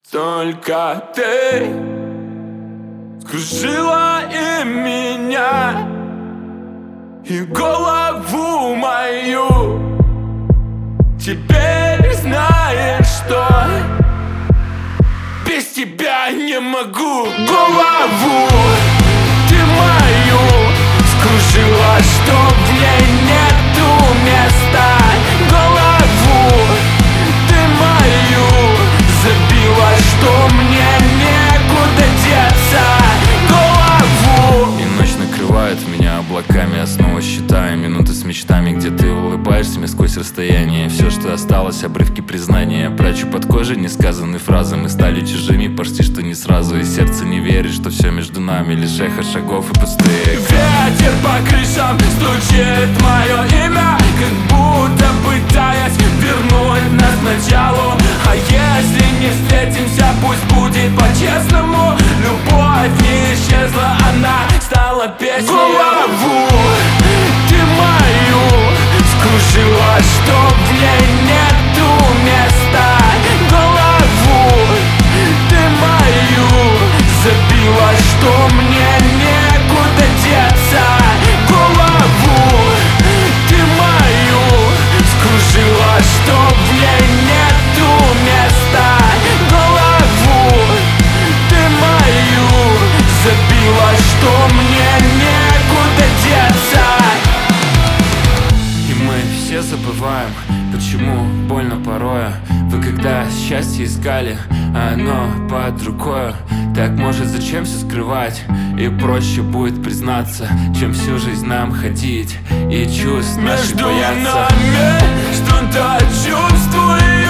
Только ты скружила и меня, и голову мою. Теперь знаешь, что без тебя не могу. Голову ты мою скружила, что в ней нету места. Голову ты мою забила, что мне некуда деться. Голову. И ночь накрывает меня облаками. Я снова считаю минуты с мечтами, где ты улыбаешься мне сквозь расстояние. Все, что осталось, обрывки признания. Я прячу под кожей несказанные фразы. Мы стали чужими почти что не сразу. И сердце не верит, что все между нами лишь эхо шагов и пустые экраны. Ветер по крышам стучит мое имя, как будто пытаясь вернуть нас к началу. А если не встретимся, пусть будет по-честному. Любовь не исчезла, она стала песней. Голову ты мою скружила, что в ней нету места. Голову ты мою забила, что мне некуда деться. Голову ты мою скружила, что в ней нету места. Голову ты мою забила, что мне некуда деться. И мы все забываем, почему больно порою. Вы когда счастье искали, а оно под рукою. Так может зачем все скрывать? И проще будет признаться, чем всю жизнь нам ходить и чувств наших бояться. Между нами что-то чувствую.